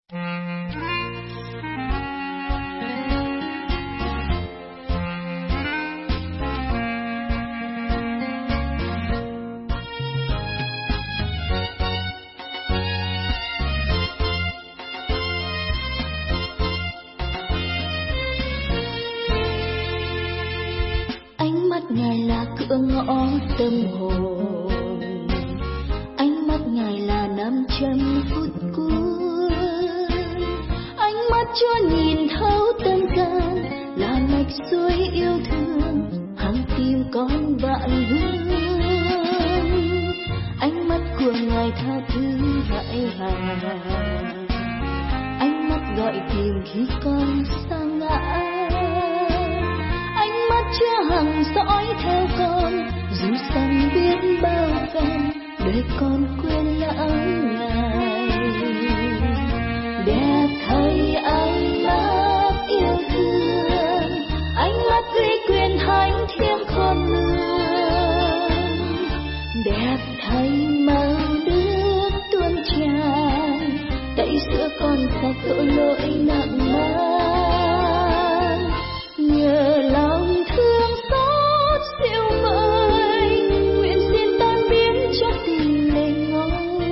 Ngài là cửa ngõ tâm hồn, ánh mắt Ngài là nam châm phút cuối, ánh mắt Chúa nhìn thấu tâm can, là mạch suối yêu thương hàng tim con vạn hương. Ánh mắt của Ngài tha thứ hại hà, ánh mắt gọi tìm khi con sa ngã. Chúa hằng dõi theo con, dù rằng biết bao phen, để con quên lãng Ngài. Đẹp thay ánh mắt yêu thương, ánh mắt uy quyền thánh thiêng khôn lường. Đẹp thay màu nước tuôn tràn, tẩy rửa con sạch tội lỗi nặng mang. Nhờ lòng thương xót siêu vời, nguyện xin tan biến cho tình lên ngôi.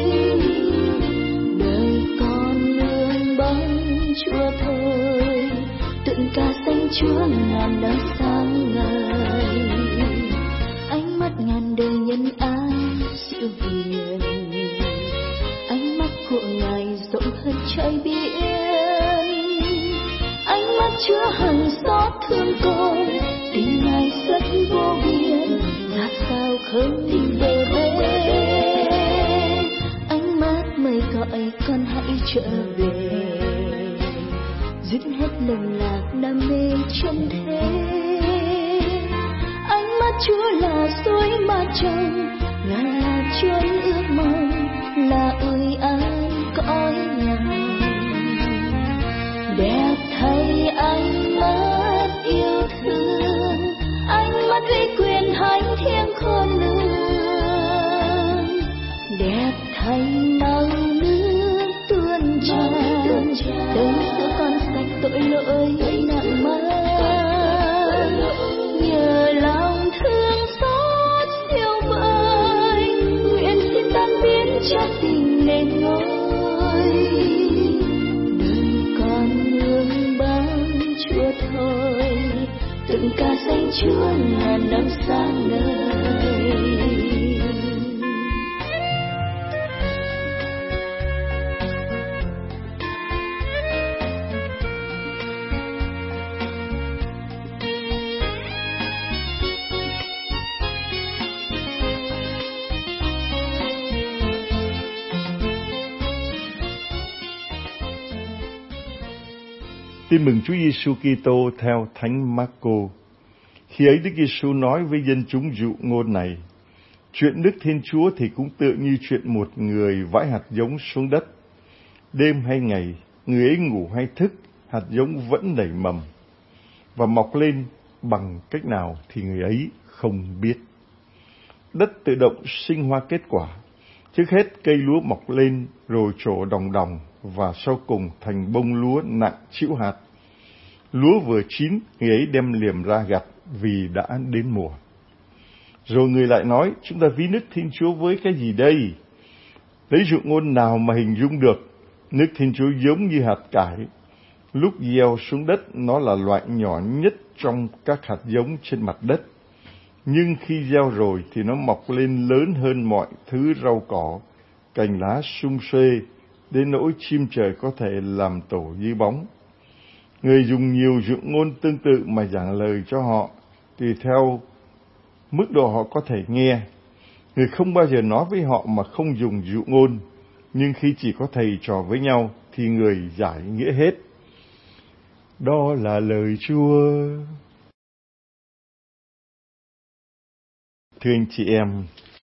Đời con lương bóng Chúa thôi, tụng ca danh Chúa ngàn năm sáng ngời. Ánh mắt ngàn đời nhân ái siêu hiền, ánh mắt của Ngài rộng hơn trời biển. Ánh mắt Chúa hằng xót thương con, tình Ngài rất vô biên, ra sao không tìm về bên. Ánh mắt mời gọi con hãy trở về, dứt hết lầm lạc đam mê chân thế. Ánh mắt Chúa là suối ma trong, Ngài là chốn ước mong, là ơi ai cõi Ngài. Đẹp thay ánh mắt yêu thương, ánh mắt uy quyền thánh thiêng khôn lường. Đẹp thay màu nước tuôn tràn, tới giữa con sạch tội lỗi nặng mang. Nhờ lòng thương xót siêu vời, nguyện xin tan biến cho tình lên ngôi. Thôi tụng ca danh Chúa ngàn năm sáng ngời. Tin mừng Chúa Giêsu Kitô theo Thánh Marco. Khi ấy Đức Giêsu nói với dân chúng dụ ngôn này: chuyện nước Thiên Chúa thì cũng tựa như chuyện một người vãi hạt giống xuống đất. Đêm hay ngày, người ấy ngủ hay thức, hạt giống vẫn nảy mầm và mọc lên bằng cách nào thì người ấy không biết. Đất tự động sinh hoa kết quả. Trước hết cây lúa mọc lên rồi trổ đồng đồng và sau cùng thành bông lúa nặng chịu hạt. Lúa vừa chín, người ấy đem liềm ra gặt vì đã đến mùa. Rồi người lại nói: chúng ta ví nước Thiên Chúa với cái gì đây? Lấy dụ ngôn nào mà hình dung được? Nước Thiên Chúa giống như hạt cải. Lúc gieo xuống đất, nó là loại nhỏ nhất trong các hạt giống trên mặt đất. Nhưng khi gieo rồi thì nó mọc lên lớn hơn mọi thứ rau cỏ, cành lá sum xuê, đến nỗi chim trời có thể làm tổ dưới bóng. Người dùng nhiều dụ ngôn tương tự mà giảng lời cho họ, tùy theo mức độ họ có thể nghe. Người không bao giờ nói với họ mà không dùng dụ ngôn, nhưng khi chỉ có thầy trò với nhau thì người giải nghĩa hết. Đó là lời Chúa. Thưa anh chị em,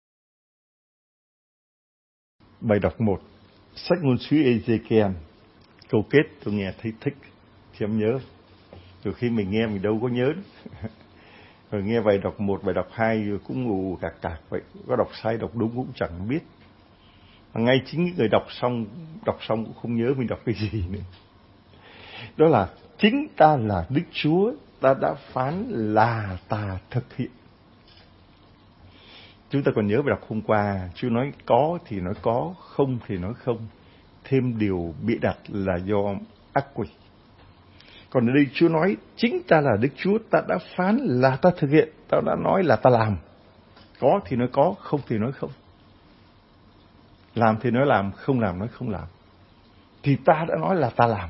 bài đọc 1, sách ngôn sứ Ê-dê-ki-ên, câu kết tôi nghe thấy thích, thì em nhớ. Từ khi mình nghe mình đâu có nhớ. Rồi nghe bài đọc 1, bài đọc 2 rồi cũng ngủ cạc vậy. Có đọc sai đọc đúng cũng chẳng biết. Ngay chính những người đọc xong cũng không nhớ mình đọc cái gì nữa. Đó là chính ta là Đức Chúa, ta đã phán là ta thực hiện. Chúng ta còn nhớ bài đọc hôm qua, Chúa nói có thì nói có, không thì nói không. Thêm điều bịa đặt là do ác quỷ. Còn ở đây Chúa nói chính ta là Đức Chúa, ta đã phán là ta thực hiện, ta đã nói là ta làm. Có thì nói có, không thì nói không. Làm thì nói làm, không làm nói không làm. Thì ta đã nói là ta làm.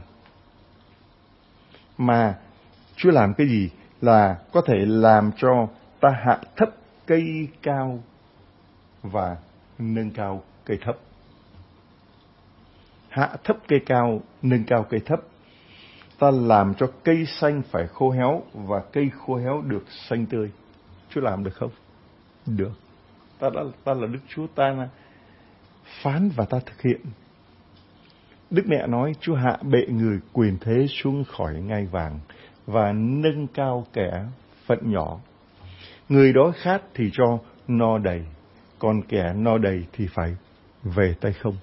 Mà Chúa làm cái gì? Là có thể làm cho ta hạ thấp cây cao và nâng cao cây thấp. Hạ thấp cây cao, nâng cao cây thấp. Ta làm cho cây xanh phải khô héo và cây khô héo được xanh tươi. Chúa làm được không? Được. Ta là Đức Chúa, ta là phán và ta thực hiện. Đức Mẹ nói Chúa hạ bệ người quyền thế xuống khỏi ngai vàng và nâng cao kẻ phận nhỏ. Người đói khát thì cho no đầy, còn kẻ no đầy thì phải về tay không.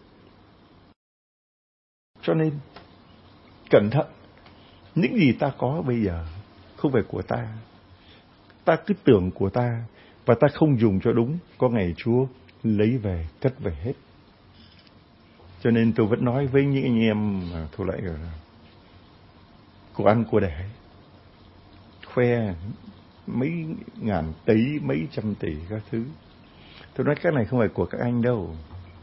Cho nên cẩn thận, những gì ta có bây giờ không phải của ta. Ta cứ tưởng của ta và ta không dùng cho đúng, có ngày Chúa lấy về, cất về hết. Cho nên tôi vẫn nói với những anh em thuộc lại của ăn của đẻ, khoe mấy ngàn tỷ, mấy trăm tỷ các thứ. Tôi nói cái này không phải của các anh đâu.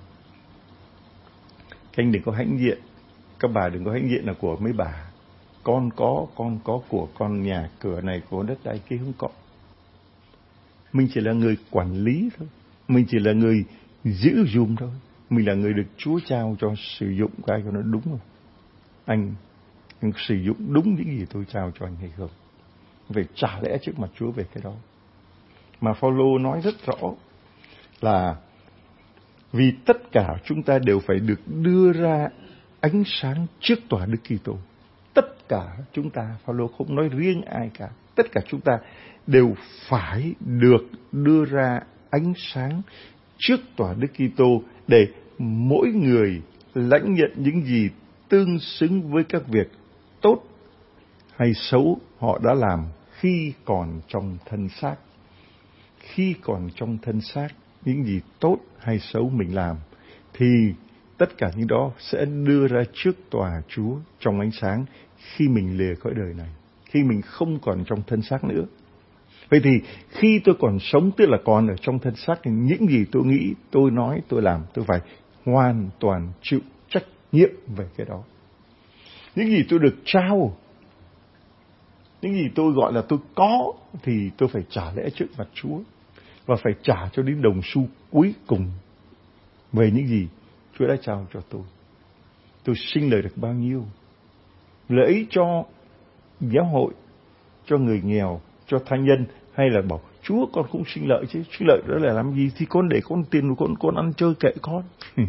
Các anh đừng có hãnh diện, các bà đừng có hãnh diện là của mấy bà. Con có của con, nhà cửa này, của đất đai kia không có. Mình chỉ là người quản lý thôi. Mình chỉ là người giữ dùm thôi. Mình là người được Chúa trao cho sử dụng cái cho nó đúng không? Anh sử dụng đúng những gì tôi trao cho anh hay không? Phải trả lẽ trước mặt Chúa về cái đó. Mà Phaolô nói rất rõ là vì tất cả chúng ta đều phải được đưa ra ánh sáng trước tòa Đức Kitô. Tất cả chúng ta, Phaolô không nói riêng ai cả, tất cả chúng ta đều phải được đưa ra ánh sáng trước tòa Đức Kitô để mỗi người lãnh nhận những gì tương xứng với các việc tốt hay xấu họ đã làm khi còn trong thân xác. Khi còn trong thân xác, những gì tốt hay xấu mình làm thì tất cả những đó sẽ đưa ra trước tòa Chúa trong ánh sáng khi mình lìa cõi đời này, khi mình không còn trong thân xác nữa. Vậy thì khi tôi còn sống, tức là còn ở trong thân xác, thì những gì tôi nghĩ, tôi nói, tôi làm, tôi phải hoàn toàn chịu trách nhiệm về cái đó. Những gì tôi được trao, những gì tôi gọi là tôi có, thì tôi phải trả lẽ trước mặt Chúa và phải trả cho đến đồng xu cuối cùng về những gì Chúa đã trao cho tôi. Tôi sinh lời được bao nhiêu, lợi cho giáo hội, cho người nghèo, cho tha nhân, hay là bảo Chúa con cũng sinh lợi chứ, sinh lợi đó là làm gì? Thì con để con tiền của con ăn chơi kệ con.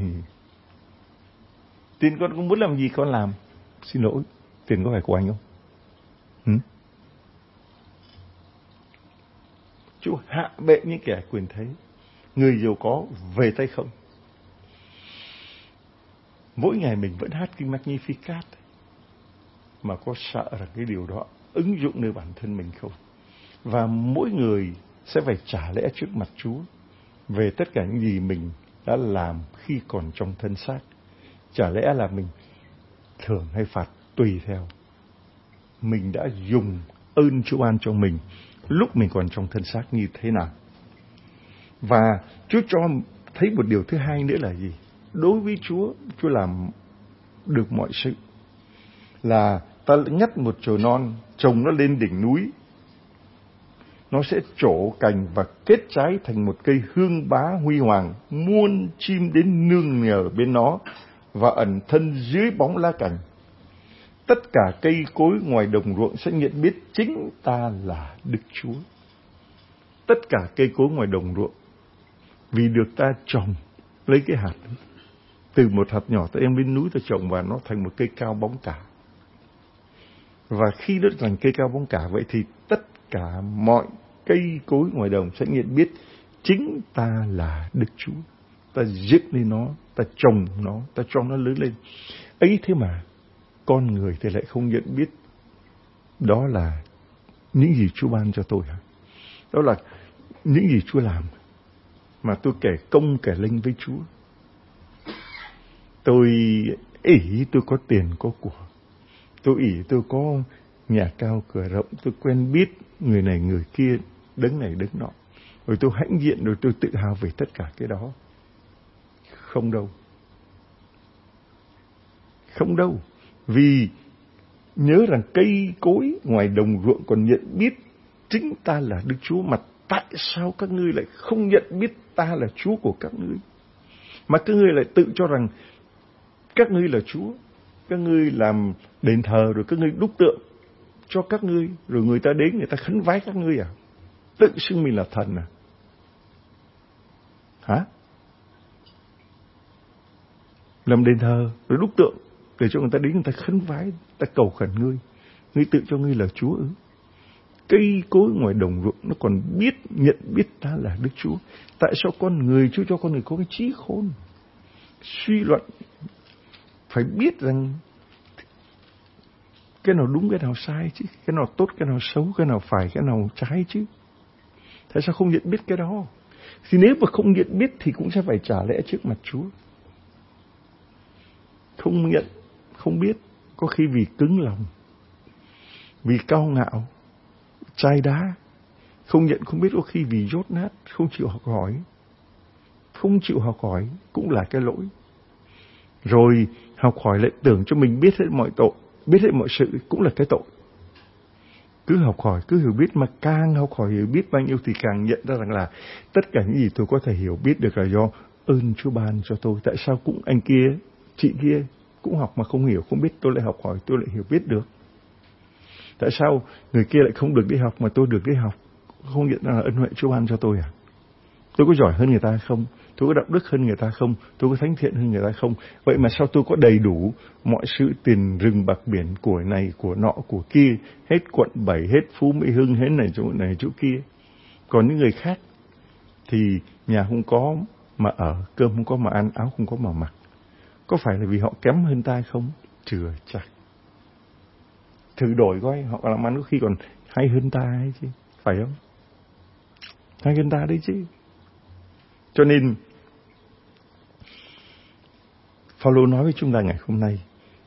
Tiền con muốn làm gì con làm. Xin lỗi, tiền có phải của anh không? Chúa hạ bệ những kẻ quyền thế, người giàu có về tay không. Mỗi ngày mình vẫn hát kinh Magnificat, mà có sợ rằng cái điều đó ứng dụng nơi bản thân mình không? Và mỗi người sẽ phải trả lẽ trước mặt Chúa về tất cả những gì mình đã làm khi còn trong thân xác. Chả lẽ là mình thưởng hay phạt tùy theo mình đã dùng ơn Chúa ban cho mình lúc mình còn trong thân xác như thế nào. Và Chúa cho thấy một điều thứ hai nữa là gì? Đối với Chúa làm được mọi sự. Là ta ngắt một chồi non, trồng nó lên đỉnh núi, nó sẽ trổ cành và kết trái thành một cây hương bá huy hoàng, muôn chim đến nương nhờ bên nó và ẩn thân dưới bóng lá cành. Tất cả cây cối ngoài đồng ruộng sẽ nhận biết chính ta là Đức Chúa. Tất cả cây cối ngoài đồng ruộng vì được ta trồng, lấy cái hạt từ một hạt nhỏ ta đem lên núi ta trồng và nó thành một cây cao bóng cả. Và khi nó thành cây cao bóng cả vậy thì tất cả mọi cây cối ngoài đồng sẽ nhận biết chính ta là Đức Chúa. Ta dựng lên nó, ta trồng nó, ta cho nó lớn lên. Ấy thế mà con người thì lại không nhận biết đó là những gì Chúa ban cho tôi hả? Đó là những gì Chúa làm mà tôi kể công kể linh với Chúa. Tôi ỷ tôi có tiền có của, tôi ỷ tôi có nhà cao cửa rộng, tôi quen biết người này người kia, đấng này đấng nọ, rồi tôi hãnh diện, rồi tôi tự hào về tất cả cái đó. Không đâu. Không đâu. Vì nhớ rằng cây cối ngoài đồng ruộng còn nhận biết chính ta là Đức Chúa, mà tại sao các ngươi lại không nhận biết ta là Chúa của các ngươi? Mà các ngươi lại tự cho rằng các ngươi là Chúa. Các ngươi làm đền thờ, rồi các ngươi đúc tượng cho các ngươi, rồi người ta đến người ta khấn vái các ngươi à? Tự xưng mình là thần à? Hả? Làm đền thờ rồi đúc tượng để cho người ta đến người ta khấn vái, người ta cầu khẩn ngươi. Ngươi tự cho ngươi là Chúa ư? Cây cối ngoài đồng ruộng nó còn nhận biết ta là Đức Chúa. Tại sao con người Chúa cho con người có cái trí khôn, suy luận, phải biết rằng cái nào đúng cái nào sai chứ, cái nào tốt cái nào xấu, cái nào phải cái nào trái chứ. Tại sao không nhận biết cái đó? Thì nếu mà không nhận biết thì cũng sẽ phải trả lẽ trước mặt Chúa. Không nhận, không biết, có khi vì cứng lòng, vì cao ngạo, chai đá. Không nhận không biết, có khi vì dốt nát, không chịu học hỏi. Không chịu học hỏi cũng là cái lỗi. Rồi học hỏi lại tưởng cho mình biết hết mọi tội, biết hết mọi sự cũng là cái tội. Cứ học hỏi, cứ hiểu biết, mà càng học hỏi hiểu biết bao nhiêu thì càng nhận ra rằng là tất cả những gì tôi có thể hiểu biết được là do ơn Chúa ban cho tôi. Tại sao cũng anh kia, chị kia cũng học mà không hiểu, không biết, tôi lại học hỏi, tôi lại hiểu biết được. Tại sao người kia lại không được đi học mà tôi được đi học? Không nhận ra là ân huệ Chúa ban cho tôi à? Tôi có giỏi hơn người ta không? Tôi có đạo đức hơn người ta không? Tôi có thánh thiện hơn người ta không? Vậy mà sao tôi có đầy đủ mọi sự, tiền rừng bạc biển, của này, của nọ, của kia, hết quận 7, hết Phú Mỹ Hưng, hết này chỗ kia. Còn những người khác thì nhà không có mà ở, cơm không có mà ăn, áo không có mà mặc. Có phải là vì họ kém hơn ta không? Chưa chắc. Thử đổi coi, họ làm ăn có khi còn hay hơn ta ấy chứ, phải không? Hay hơn ta đấy chứ. Cho nên Phaolô nói với chúng ta ngày hôm nay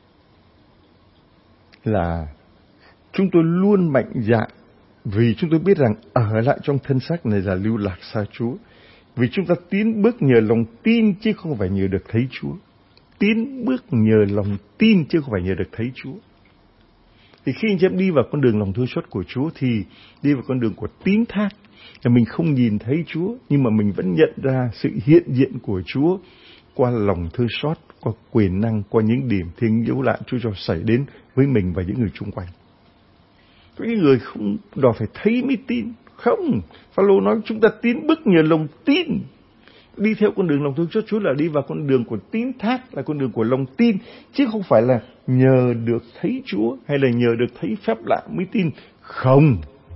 là chúng tôi luôn mạnh dạn, vì chúng tôi biết rằng ở lại trong thân xác này là lưu lạc xa Chúa. Vì chúng ta tiến bước nhờ lòng tin chứ không phải nhờ được thấy Chúa. Tiến bước nhờ lòng tin chứ không phải nhờ được thấy Chúa. Thì khi anh chị em đi vào con đường lòng thương xót của Chúa thì đi vào con đường của tín thác. Là mình không nhìn thấy Chúa, nhưng mà mình vẫn nhận ra sự hiện diện của Chúa qua lòng thương xót, qua quyền năng, qua những điểm thiêng liễu lạ Chúa cho xảy đến với mình và những người xung quanh. Có những người không đòi phải thấy mới tin. Không, Phaolô nói chúng ta tiến bước nhờ lòng tin. Đi theo con đường lòng thương xót Chúa là đi vào con đường của tín thác, là con đường của lòng tin, chứ không phải là nhờ được thấy Chúa hay là nhờ được thấy phép lạ mới tin. Không.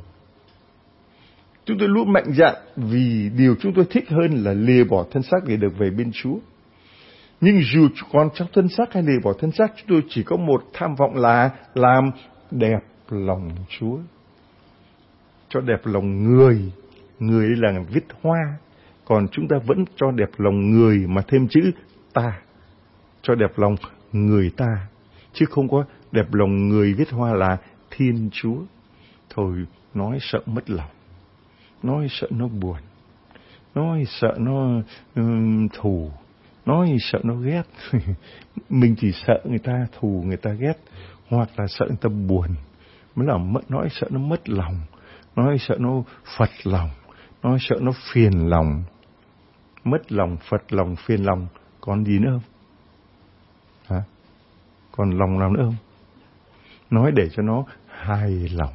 Chúng tôi luôn mạnh dạn vì điều chúng tôi thích hơn là lìa bỏ thân xác để được về bên Chúa. Nhưng dù còn trong thân xác hay lìa bỏ thân xác, chúng tôi chỉ có một tham vọng là làm đẹp lòng Chúa. Cho đẹp lòng người. Người là viết hoa. Còn chúng ta vẫn cho đẹp lòng người mà thêm chữ ta. Cho đẹp lòng người ta. Chứ không có đẹp lòng người viết hoa là Thiên Chúa. Thôi nói sợ mất lòng. Nói sợ nó buồn. Nói sợ nó thù. Nói sợ nó ghét. Mình chỉ sợ người ta thù, người ta ghét. Hoặc là sợ người ta buồn. Mới là nói sợ nó mất lòng. Nói sợ nó phật lòng. Nói sợ nó phiền lòng. Mất lòng, phật lòng, phiền lòng. Còn gì nữa không? Hả? Còn lòng nào nữa không? Nói để cho nó hài lòng.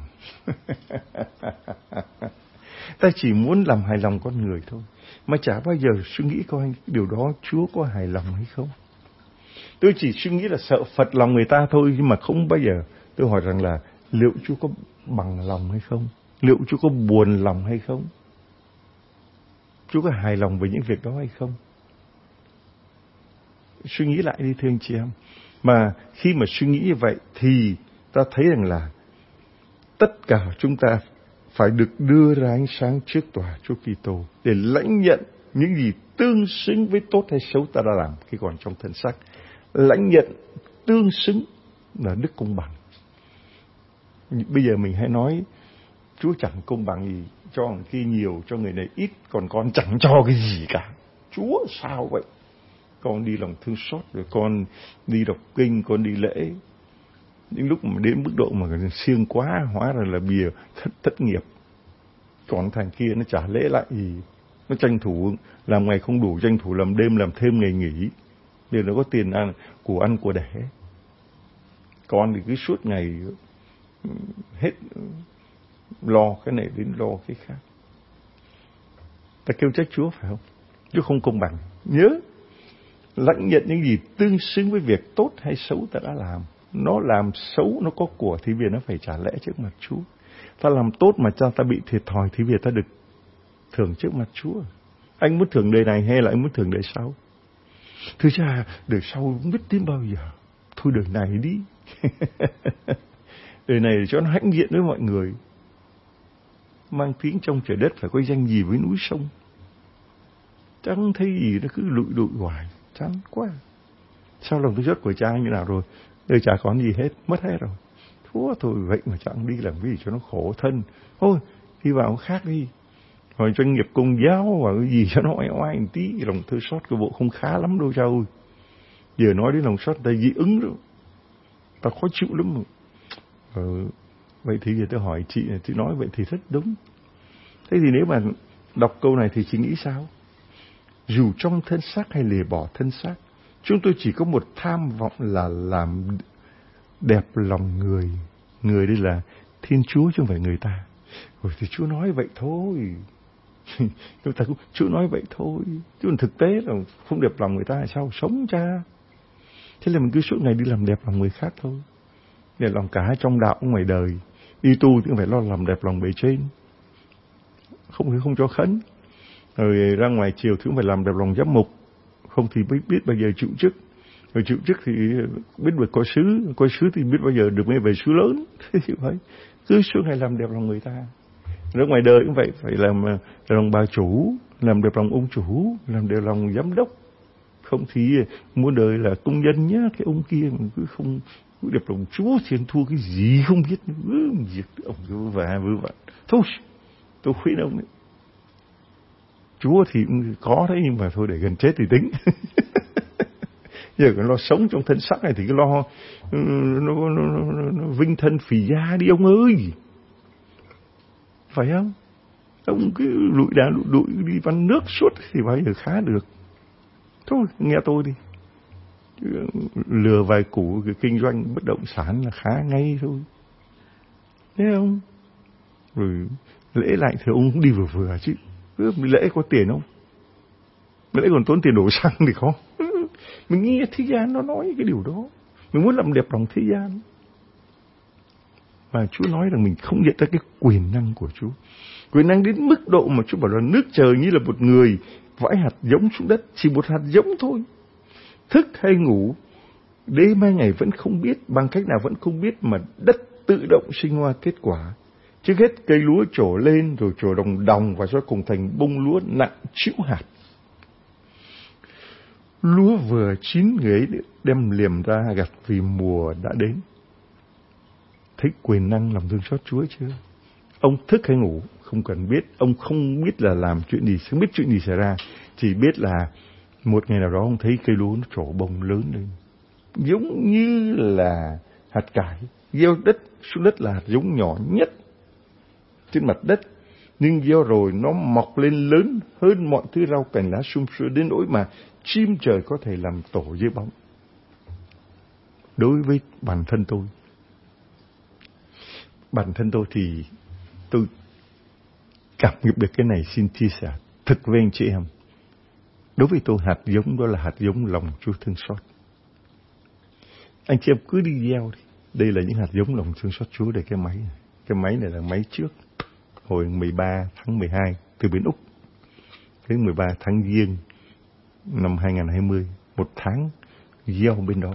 Ta chỉ muốn làm hài lòng con người thôi. Mà chả bao giờ suy nghĩ coi điều đó Chúa có hài lòng hay không. Tôi chỉ suy nghĩ là sợ phật lòng người ta thôi. Nhưng mà không bao giờ tôi hỏi rằng là liệu Chúa có bằng lòng hay không? Liệu Chúa có buồn lòng hay không? Chúa có hài lòng với những việc đó hay không? suy nghĩ lại đi thưa anh chị em. Mà khi mà suy nghĩ như vậy thì ta thấy rằng là tất cả chúng ta phải được đưa ra ánh sáng trước tòa Chúa Kitô để lãnh nhận những gì tương xứng với tốt hay xấu ta đã làm khi còn trong thân xác. Lãnh nhận tương xứng là đức công bằng. Bây giờ mình hay nói Chúa chẳng công bằng gì, cho người kia nhiều, cho người này ít, còn con chẳng cho cái gì cả. Chúa sao vậy? Con đi lòng thương xót, rồi con đi đọc kinh, con đi lễ. Những lúc mà đến mức độ mà siêng quá, hóa ra là bìa thất nghiệp. Còn thằng kia nó chả lễ lại gì. Nó tranh thủ làm ngày không đủ, tranh thủ làm đêm, làm thêm ngày nghỉ. Để nó có tiền ăn của đẻ. Con thì cứ suốt ngày hết lo cái này đến lo cái khác. Ta kêu trách Chúa phải không? Chúa không công bằng. Nhớ, lãnh nhận những gì tương xứng với việc tốt hay xấu ta đã làm. Nó làm xấu, nó có của thì vì nó phải trả lẽ trước mặt Chúa. Ta làm tốt mà cho ta bị thiệt thòi thì vì ta được thưởng trước mặt Chúa. Anh muốn thưởng đời này hay là anh muốn thưởng đời sau? Thưa cha, đời sau không biết đến bao giờ. Thôi đời này đi. Đời này để cho nó hãnh diện với mọi người. Mang tiếng trong trời đất phải có danh gì với núi sông. Chẳng thấy gì, nó cứ lụi lụi hoài. Chán quá. Sao lòng tôi rất của cha như nào rồi? Đời chả còn gì hết, mất hết rồi. Thôi vậy mà chẳng đi làm gì cho nó khổ thân. Thôi, đi vào khác đi. Rồi doanh nghiệp công giáo và cái gì cho nó oai oai một tí. Lòng thương xót của bộ không khá lắm đâu cha ơi. Giờ nói đến lòng xót ta dị ứng rồi. Ta khó chịu lắm rồi. Vậy thì giờ tôi hỏi chị nói vậy thì rất đúng. Thế thì nếu mà đọc câu này thì chị nghĩ sao? Dù trong thân xác hay lìa bỏ thân xác, chúng tôi chỉ có một tham vọng là làm đẹp lòng người. Người đây là Thiên Chúa chứ không phải người ta. Rồi thì Chúa nói vậy thôi. Chúng ta cũng Chúa nói vậy thôi. Chứ còn thực tế là không đẹp lòng người ta sao sống cha. Thế là mình cứ suốt ngày đi làm đẹp lòng người khác thôi. Để lòng cả trong đạo ngoài đời. Đi tu thì phải lo làm đẹp lòng bề trên. Không cho khấn. Rồi ra ngoài chiều thì cũng phải làm đẹp lòng giám mục. Không thì biết bao giờ chịu chức. Rồi chịu chức thì biết được coi sứ thì biết bao giờ được mới về sứ lớn. Thế thì phải cứ suốt ngày làm đẹp lòng người ta. Ra ngoài đời cũng vậy, phải làm lòng bà chủ, làm đẹp lòng ông chủ, làm đẹp lòng giám đốc. Không thì muôn đời là công nhân nhá, cái ông kia mà cứ không cứ đẹp lòng Chúa thì anh thua cái gì không biết nữa. Việc ông vớ vẩn. Thôi, tôi khuyên ông đấy. Chúa thì cũng có đấy, nhưng mà thôi để gần chết thì tính. Giờ còn lo sống trong thân xác này thì cứ lo nó vinh thân phì gia đi ông ơi. Phải không? Ông cứ lụi đi văn nước suốt thì bao giờ khá được. Thôi, nghe tôi đi. Lừa vài củ cái kinh doanh bất động sản là khá ngay thôi. Thấy không? Rồi lễ lại thì ông cũng đi vừa chứ. Lễ có tiền không? Lễ còn tốn tiền đổ xăng thì khó. Mình nghe thế gian nó nói cái điều đó. Mình muốn làm đẹp lòng thế gian. Và Chúa nói rằng mình không nhận ra cái quyền năng của Chúa. Quyền năng đến mức độ mà Chúa bảo là nước trời như là một người vãi hạt giống xuống đất. Chỉ một hạt giống thôi. Thức hay ngủ, đêm hai ngày vẫn không biết, bằng cách nào vẫn không biết, mà đất tự động sinh hoa kết quả. Trước hết cây lúa trổ lên, rồi trổ đồng và sau cùng thành bông lúa nặng trĩu hạt. Lúa vừa chín người ấy đem liềm ra gặt vì mùa đã đến. Thấy quyền năng lòng thương xót Chúa chưa? Ông thức hay ngủ không cần biết, ông không biết là làm chuyện gì, không biết chuyện gì xảy ra, chỉ biết là một ngày nào đó ông thấy cây lúa nó trổ bông lớn lên, giống như là hạt cải, gieo đất xuống đất là hạt giống nhỏ nhất trên mặt đất, nhưng gieo rồi nó mọc lên lớn hơn mọi thứ rau cành lá sum xuê đến nỗi mà chim trời có thể làm tổ dưới bóng. Đối với bản thân tôi thì tôi cảm nhận được cái này, xin chia sẻ thật với anh chị em. Đối với tôi hạt giống đó là hạt giống lòng Chúa thương xót. Anh chị em cứ đi gieo đi. Đây là những hạt giống lòng thương xót Chúa để cái máy này. Cái máy này là máy trước. Hồi 13 tháng 12 từ bên Úc. Đến 13 tháng Giêng năm 2020. Một tháng gieo bên đó.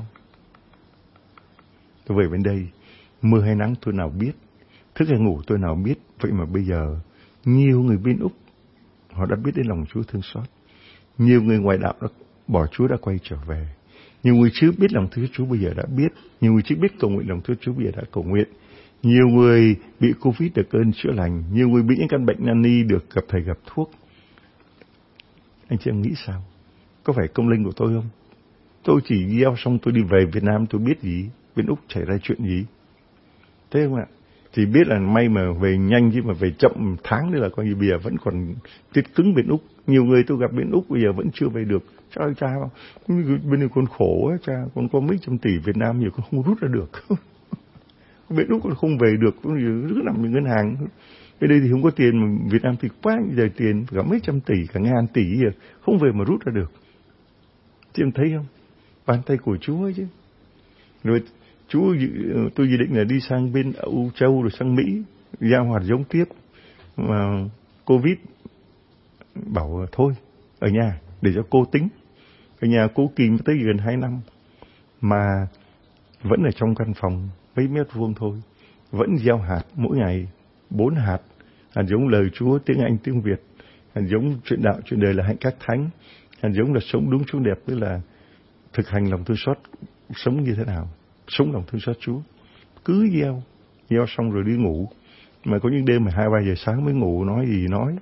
Tôi về bên đây, mưa hay nắng tôi nào biết, thức hay ngủ tôi nào biết. Vậy mà bây giờ nhiều người bên Úc họ đã biết đến lòng Chúa thương xót. Nhiều người ngoài đạo đã bỏ Chúa, đã quay trở về. Nhiều người chưa biết lòng thương Chúa bây giờ đã biết. Nhiều người chưa biết cầu nguyện lòng thương Chúa bây giờ đã cầu nguyện. Nhiều người bị Covid được ơn chữa lành. Nhiều người bị những căn bệnh nan y được gặp thầy gặp thuốc. Anh chị em nghĩ sao? Có phải công linh của tôi không? Tôi chỉ gieo xong tôi đi về Việt Nam, tôi biết gì bên Úc xảy ra chuyện gì. Thế không ạ? Chỉ biết là may mà về nhanh, chứ mà về chậm tháng nữa là coi như bây giờ vẫn còn tiết cứng bên Úc. Nhiều người tôi gặp bên Úc bây giờ vẫn chưa về được. Trời ơi cha, bên này con khổ á cha, con có mấy trăm tỷ Việt Nam nhiều con không rút ra được. Bên Úc con không về được, con cứ nằm trong ngân hàng. Bên đây thì không có tiền, mà Việt Nam thì quá giờ tiền, cả mấy trăm tỷ, cả ngàn tỷ gì, không về mà rút ra được. Chị em thấy không? Bàn tay của Chúa ấy chứ. Rồi tôi dự định là đi sang bên Âu Châu rồi sang Mỹ gieo hạt giống tiếp, mà Covid bảo thôi ở nhà để cho cô tính. Ở nhà cô kìm tới gần 2 năm mà vẫn ở trong căn phòng mấy mét vuông thôi, vẫn gieo hạt mỗi ngày 4 hạt giống lời Chúa, tiếng Anh tiếng Việt, hạt giống chuyện đạo chuyện đời là hạnh các thánh, hạt giống là sống đúng sống đẹp, tức là thực hành lòng thương xót, sống như thế nào, sống lòng thương xót Chúa. Cứ gieo xong rồi đi ngủ, mà có những đêm mà 2-3 giờ sáng mới ngủ, nói gì nói.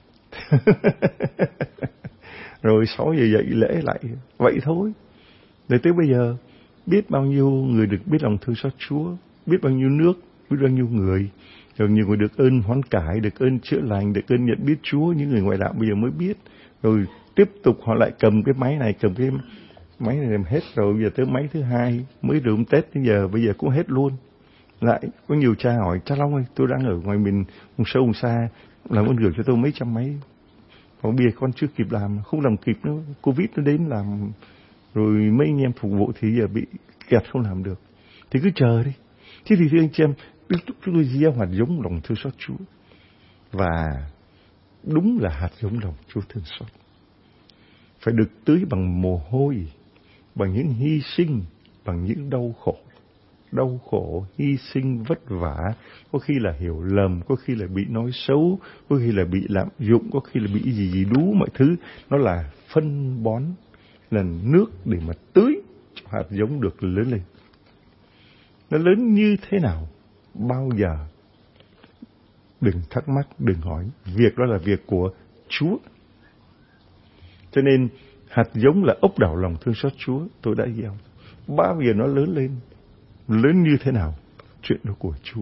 Rồi 6 giờ dậy lễ lại, vậy thôi. Để tới bây giờ biết bao nhiêu người được biết lòng thương xót Chúa, biết bao nhiêu nước, biết bao nhiêu người, rồi nhiều người được ơn hoán cải, được ơn chữa lành, được ơn nhận biết Chúa. Những người ngoại đạo bây giờ mới biết, rồi tiếp tục họ lại cầm cái máy này làm hết rồi, bây giờ tới máy thứ 2 mới được Tết đến giờ, bây giờ cũng hết luôn. Lại có nhiều cha hỏi: cha Long ơi, tôi đang ở ngoài miền vùng sâu vùng xa, làm ơn gửi cho tôi mấy trăm máy. Còn bây giờ con chưa kịp làm, không làm kịp nữa, Covid nó đến làm, rồi mấy anh em phục vụ thì giờ bị kẹt không làm được. Thì cứ chờ đi. Thế thì thưa anh chị em, lúc chúng tôi gieo hạt giống lòng thương xót Chúa, và đúng là hạt giống lòng Chúa thương xót, phải được tưới bằng mồ hôi, bằng những hy sinh, bằng những đau khổ, hy sinh, vất vả, có khi là hiểu lầm, có khi là bị nói xấu, có khi là bị lạm dụng, có khi là bị gì đủ mọi thứ. Nó là phân bón, là nước để mà tưới cho hạt giống được lớn lên. Nó lớn như thế nào, bao giờ đừng thắc mắc, đừng hỏi. Việc đó là việc của Chúa. Cho nên hạt giống là ốc đảo lòng thương xót Chúa, tôi đã gieo. Bao giờ nó lớn lên, lớn như thế nào, chuyện đó của Chúa.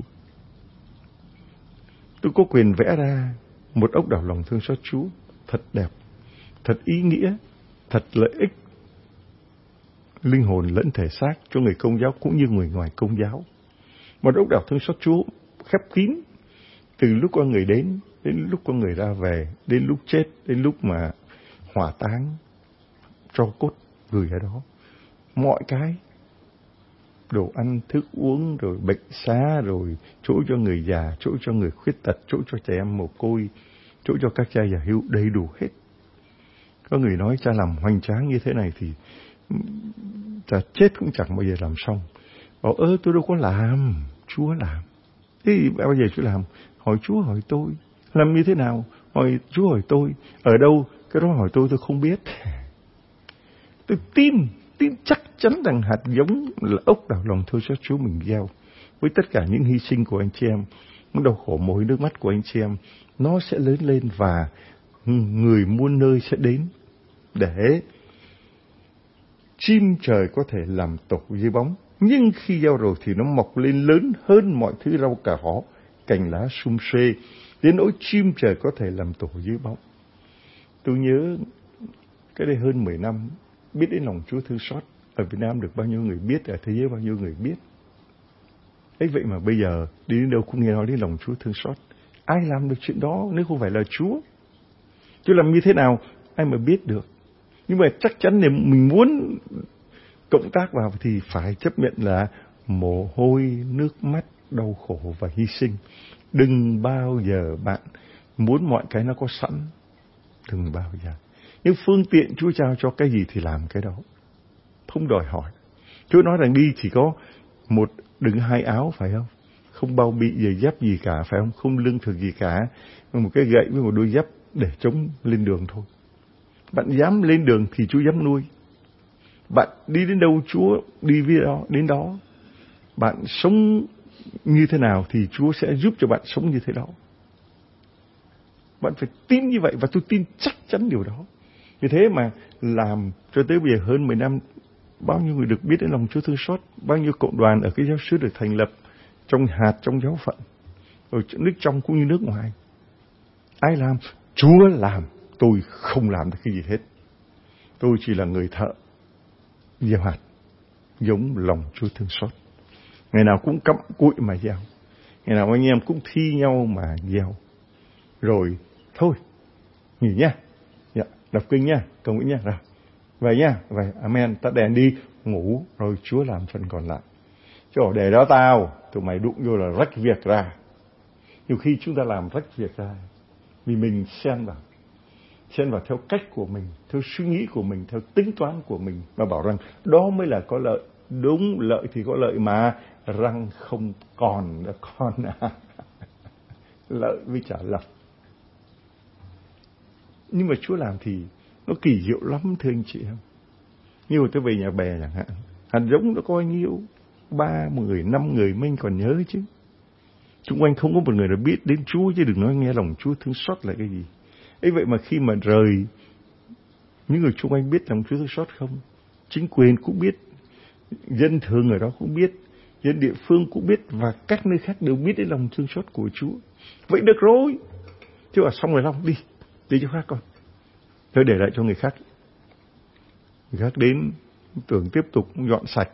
Tôi có quyền vẽ ra một ốc đảo lòng thương xót Chúa thật đẹp, thật ý nghĩa, thật lợi ích, linh hồn lẫn thể xác cho người Công giáo cũng như người ngoài Công giáo. Một ốc đảo thương xót Chúa khép kín, từ lúc con người đến lúc con người ra về, đến lúc chết, đến lúc mà hỏa táng, tro cốt gửi ở đó. Mọi cái, đồ ăn, thức uống, rồi bệnh xá, rồi chỗ cho người già, chỗ cho người khuyết tật, chỗ cho trẻ em mồ côi, chỗ cho các cha già hữu, đầy đủ hết. Có người nói cha làm hoành tráng như thế này thì cha chết cũng chẳng bao giờ làm xong. Bảo tôi đâu có làm, Chúa làm. Thế thì bao giờ Chúa làm? Hỏi Chúa, hỏi tôi. Làm như thế nào? Hỏi Chúa, hỏi tôi. Ở đâu? Cái đó hỏi tôi không biết. Tôi tin chắc chắn rằng hạt giống là ốc đảo lòng thương xót Chúa mình gieo. Với tất cả những hy sinh của anh chị em, những đau khổ mồ hôi nước mắt của anh chị em, nó sẽ lớn lên và người muôn nơi sẽ đến để chim trời có thể làm tổ dưới bóng. Nhưng khi gieo rồi thì nó mọc lên lớn hơn mọi thứ rau cà rốt, cành lá sum xuê, đến nỗi chim trời có thể làm tổ dưới bóng. Tôi nhớ cái đây hơn 10 năm, biết đến lòng Chúa thương xót. Ở Việt Nam được bao nhiêu người biết, ở thế giới bao nhiêu người biết. Ấy vậy mà bây giờ đi đến đâu cũng nghe nói đến lòng Chúa thương xót. Ai làm được chuyện đó nếu không phải là Chúa? Chúa làm như thế nào ai mà biết được. Nhưng mà chắc chắn nếu mình muốn cộng tác vào thì phải chấp nhận là mồ hôi, nước mắt, đau khổ và hy sinh. Đừng bao giờ bạn muốn mọi cái nó có sẵn. Đừng bao giờ. Nếu phương tiện Chúa trao cho cái gì thì làm cái đó. không đòi hỏi. Chúa nói rằng đi chỉ có một đựng 2 áo, phải không? Không bao bị giày dép gì cả, phải không? Không lương thực gì cả, một cái gậy với một đôi dép để chống lên đường thôi. Bạn dám lên đường thì Chúa dám nuôi. Bạn đi đến đâu Chúa đi đến đó. Bạn sống như thế nào thì Chúa sẽ giúp cho bạn sống như thế đó. Bạn phải tin như vậy, và tôi tin chắc chắn điều đó. Vì thế mà làm cho tới bây giờ hơn 10 năm, bao nhiêu người được biết đến lòng Chúa thương xót, bao nhiêu cộng đoàn ở cái giáo xứ được thành lập trong hạt, trong giáo phận, ở nước trong cũng như nước ngoài. Ai làm? Chúa làm. Tôi không làm được cái gì hết. Tôi chỉ là người thợ gieo hạt, giống lòng Chúa thương xót. Ngày nào cũng cặm cụi mà gieo, ngày nào anh em cũng thi nhau mà gieo. Rồi thôi, nghỉ nha, dạ, đọc kinh nha, cầu nguyện nha, rồi về nha, về, amen, tắt đèn đi, ngủ, rồi Chúa làm phần còn lại. Chứ để đó tụi mày đụng vô là rách việc ra. Nhiều khi chúng ta làm rách việc ra vì mình xen vào theo cách của mình, theo suy nghĩ của mình, theo tính toán của mình, mà bảo rằng đó mới là có lợi. Đúng, lợi thì có lợi mà, răng không còn nữa con à. Lợi với trả lộc. Nhưng mà Chúa làm thì nó kỳ diệu lắm, thưa anh chị em. Như tôi về nhà bè chẳng hạn, hạt giống nó có bao nhiêu, 3 người, 5 người mình còn nhớ chứ. Xung quanh không có một người nào biết đến Chúa, chứ đừng nói nghe lòng Chúa thương xót là cái gì. Ấy vậy mà khi mà rời, những người xung quanh biết lòng Chúa thương xót không? Chính quyền cũng biết, dân thường ở đó cũng biết, dân địa phương cũng biết, và các nơi khác đều biết đến lòng thương xót của Chúa. Vậy được rồi. Chứ mà xong rồi Long đi cho khác con. Tôi để lại cho người khác. Người khác đến tưởng tiếp tục dọn sạch.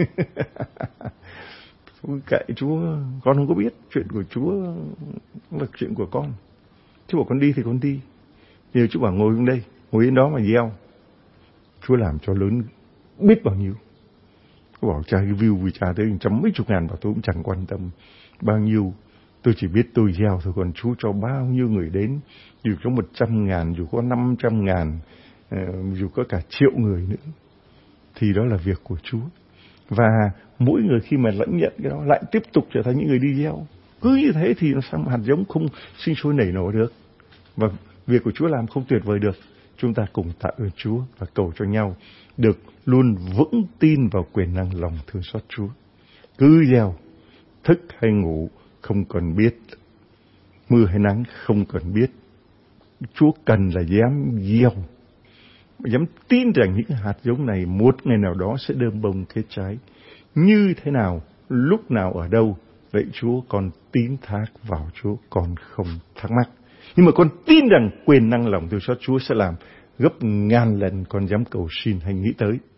Kệ Chúa, con không có biết. Chuyện của Chúa là chuyện của con. Chúa bảo con đi thì con đi. Nhiều Chúa bảo ngồi đây, ngồi đến đó mà gieo. Chúa làm cho lớn biết bao nhiêu. Chúa bảo cha cái view vì cha tới 100-mấy-chục ngàn, bảo tôi cũng chẳng quan tâm bao nhiêu. Tôi chỉ biết tôi gieo thôi, còn Chúa cho bao nhiêu người đến, dù có 100.000, dù có 500.000, dù có cả 1.000.000 người nữa, thì đó là việc của Chúa. Và mỗi người khi mà lãnh nhận cái đó lại tiếp tục trở thành những người đi gieo. Cứ như thế thì nó sang hạt giống không sinh sôi nảy nở được. Và việc của Chúa làm không tuyệt vời được. Chúng ta cùng tạ ơn Chúa và cầu cho nhau được luôn vững tin vào quyền năng lòng thương xót Chúa. Cứ gieo, thức hay ngủ không cần biết, mưa hay nắng không cần biết. Chúa cần là dám gieo, dám tin rằng những hạt giống này một ngày nào đó sẽ đơm bông kết trái. Như thế nào, lúc nào, ở đâu, vậy Chúa con tín thác vào Chúa, con không thắc mắc. Nhưng mà con tin rằng quyền năng lòng thương xót Chúa sẽ làm gấp ngàn lần con dám cầu xin hay nghĩ tới.